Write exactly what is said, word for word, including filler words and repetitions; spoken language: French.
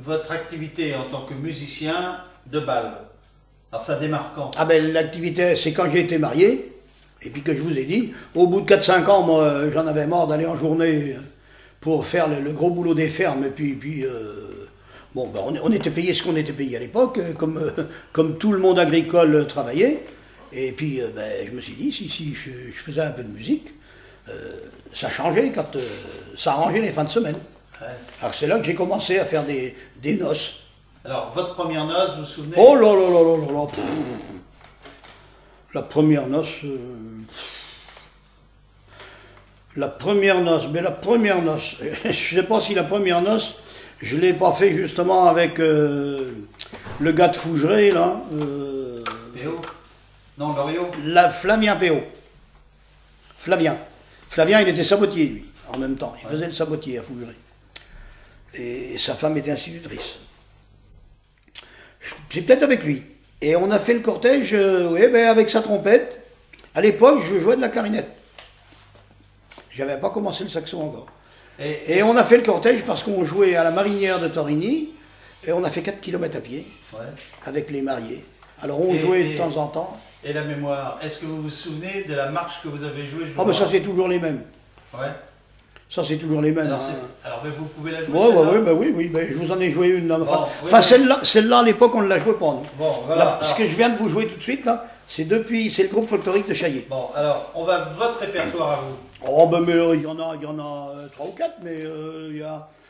votre activité en tant que musicien de bal? Alors ça démarre quand? Ah ben l'activité, c'est quand j'ai été marié, et puis que je vous ai dit, au bout de quatre cinq ans, moi j'en avais marre d'aller en journée pour faire le, le gros boulot des fermes, et puis, puis euh, bon, ben, on, on était payé ce qu'on était payé à l'époque, comme, euh, comme tout le monde agricole travaillait, et puis euh, ben, je me suis dit, si, si je, je faisais un peu de musique, euh, ça changeait quand euh, ça arrangeait les fins de semaine. Ouais. Alors c'est là que j'ai commencé à faire des, des noces. Alors, votre première noce, vous vous souvenez? Oh là là là là là là. Pff. La première noce. Euh... La première noce, mais la première noce. Je ne sais pas si la première noce, je ne l'ai pas fait justement avec euh, le gars de Fougeray, là. Euh... Péo? Non, Loriot? La Flavien Péo. Flavien. Flavien, il était sabotier, lui, en même temps. Il ouais. faisait le sabotier à Fougeray. Et sa femme était institutrice. C'est peut-être avec lui. Et on a fait le cortège, euh, oui, ben avec sa trompette. À l'époque, je jouais de la clarinette. J'avais pas commencé le saxon encore. Et, et on a fait le cortège parce qu'on jouait à la marinière de Torigny. Et on a fait quatre kilomètres à pied, ouais. avec les mariés. Alors on et, jouait et, de temps en temps. Et la mémoire, est-ce que vous vous souvenez de la marche que vous avez jouée? Ah ben ça c'est toujours les mêmes. Ouais. Ça, c'est toujours les mêmes. Alors, hein. alors ben, vous pouvez la jouer? Ouais, ouais, ouais, ben oui, oui, ben, je vous en ai joué une. Enfin, bon, oui, enfin oui. celle-là, celle-là, à l'époque, on ne la jouait pas, nous. Bon, voilà. Là, alors... Ce que je viens de vous jouer tout de suite, là, c'est depuis, c'est le groupe folklorique de Chaillé. Bon, alors, on va votre répertoire à vous. Oh, ben, mais il y en a, il y en a euh, trois ou quatre, mais il euh, y a...